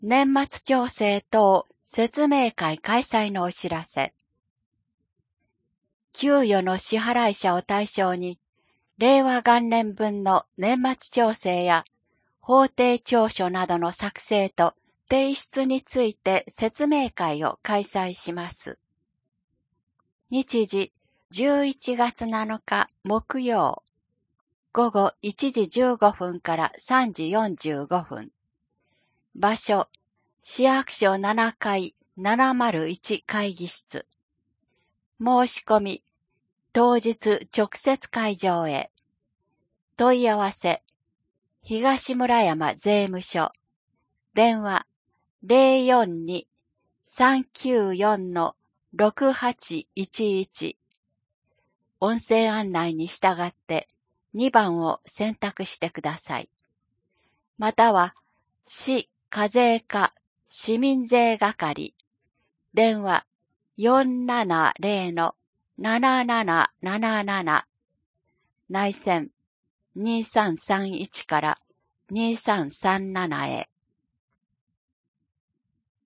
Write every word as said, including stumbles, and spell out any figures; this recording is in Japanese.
年末調整等説明会開催のお知らせ。給与の支払い者を対象に、令和元年分の年末調整や法定調書などの作成と提出について説明会を開催します。日時じゅういちがつなのか木曜、午後いちじじゅうごふんからさんじよんじゅうごふん。場所、市役所ななかいななまるいち会議室。申し込み、当日直接会場へ。問い合わせ、東村山税務署。電話、ゼロよんに さんきゅうよん ろくはちいちいち。音声案内に従ってにばんを選択してください。または、市課税課市民税係。電話、よんななゼロ なななななななな。内線にさんさんいちからにさんさんななへ。